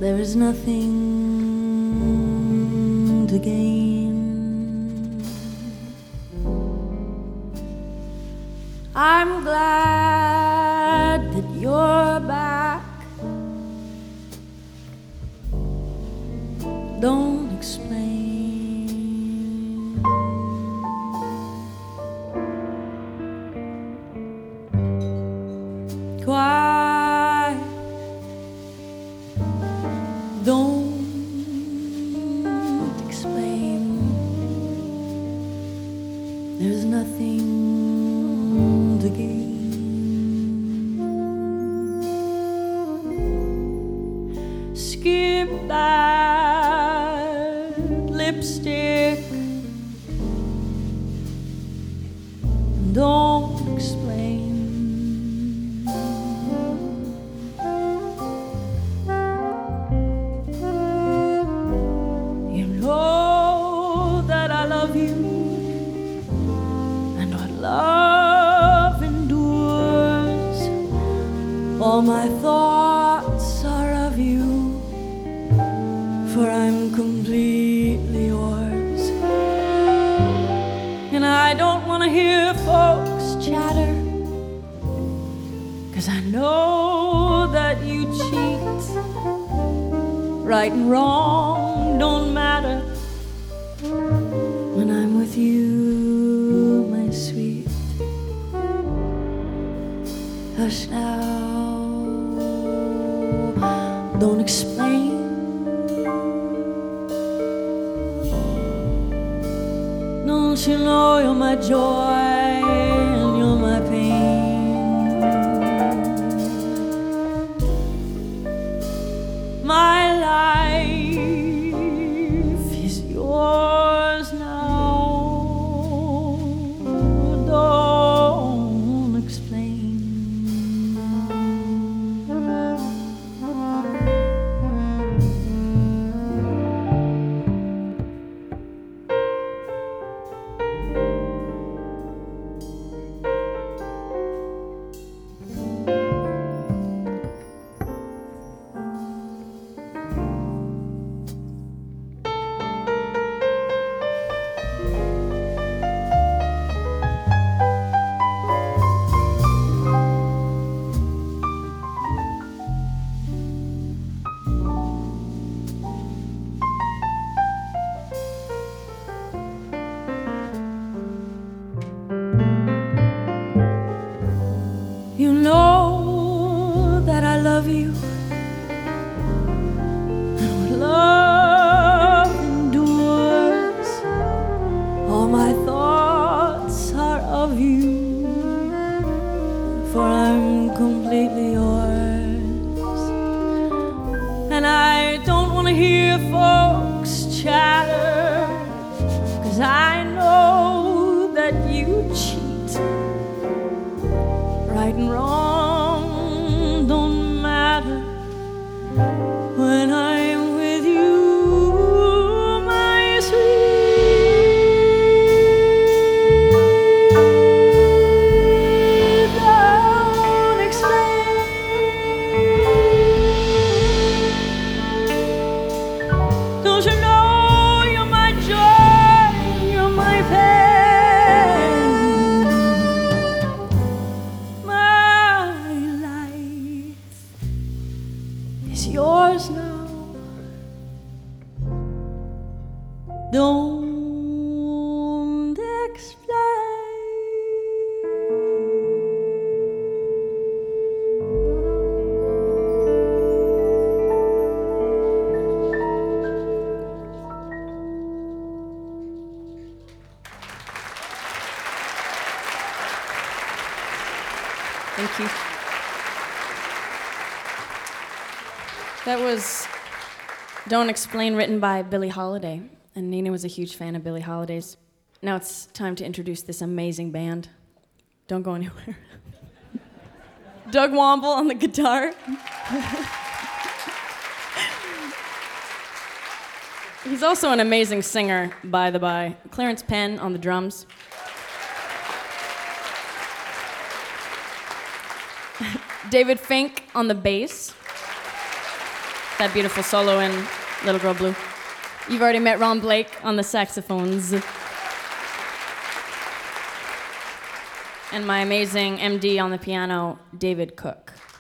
there is nothing to gain. I'm glad that you're back. Don't explain. Quiet. Don't explain. There's nothing to gain. Skip that lipstick. Don't explain. You know that I love you, and our love endures. All my thoughts are of you, for I'm completely yours. And I don't want to hear folks chatter, 'cause I know that you cheat. Right and wrong don't matter when I'm with you, my sweet. Hush now, don't explain. Don't you know you're my joy and you're my pain? My life is yours now. Don't explain. You know that I love you, and our love endures. All my thoughts are of you, for I'm completely yours. And I don't want to hear folks chatter, 'cause I know that you cheat. Right and wrong don't matter when I'm with you, my sweet. Don't explain. Don't you know you're my joy, you're my pain? It's yours now. Don't explain. Thank you. That was Don't Explain, written by Billie Holiday. And Nina was a huge fan of Billie Holiday's. Now it's time to introduce this amazing band. Don't go anywhere. Doug Womble on the guitar. He's also an amazing singer, by the by. Clarence Penn on the drums. David Fink on the bass. that beautiful solo in Little Girl Blue. You've already met Ron Blake on the saxophones. And my amazing MD on the piano, David Cook.